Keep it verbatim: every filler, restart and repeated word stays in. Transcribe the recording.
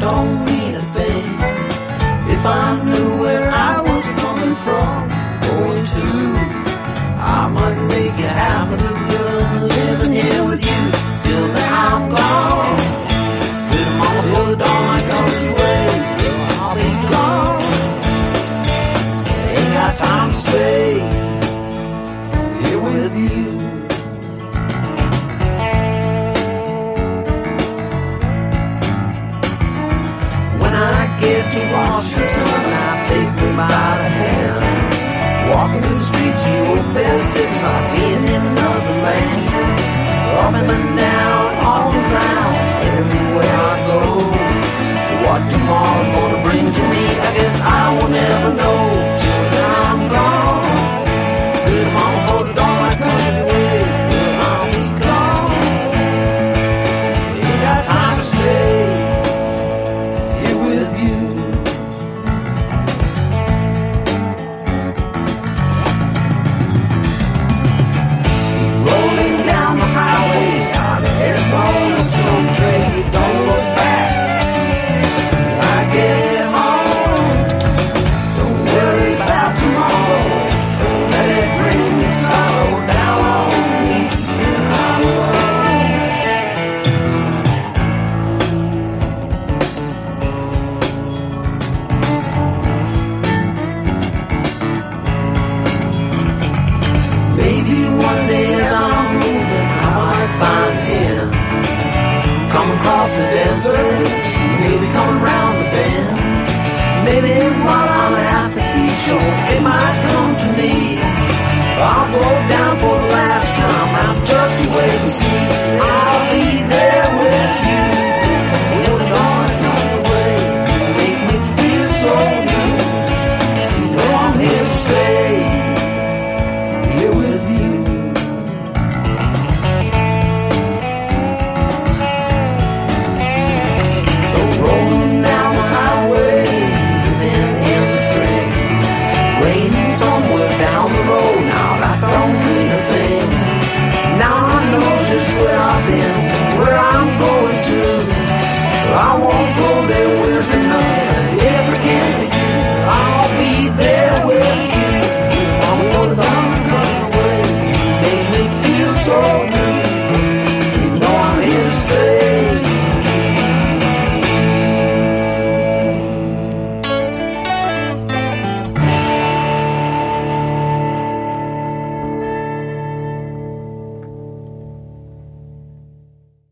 don't mean a thing. If I knew where I was coming from, going to, I might make it happen again, living here with you till then I'm gone. Little mama, till the dawn light comes your way, I'll be gone. Ain't got time to stay here with you. When I get to Washington, I take me by the hand. Walking through the streets of your fair city, like being in another land. Up and down, all around, everywhere I go. What tomorrow's gonna bring to me, I guess I will never know till then I'm gone. Good mama, for the dawn light comes your way, well, I'll be gone. Ain't got time to stay here with you. Rolling down the highways, how the air's blowing so great, don't look back. I get home, don't worry about tomorrow, don't let it bring your sorrow down on me. I'm alone. Maybe one day as I'm moving, I might find him. Come across the desert, maybe come around the bend. Maybe while I'm at the seashore, it might come to me. I'll go down for the last time, I'm just you wait and see. I'll be there with you when the dawn comes away. You make me feel so new. You know I'm here to stay here with you. So rolling down the highway, living in the spring, waiting somewhere down the road. Now that don't mean a thing. Now I know just where I've been, where I'm going to. I won't go there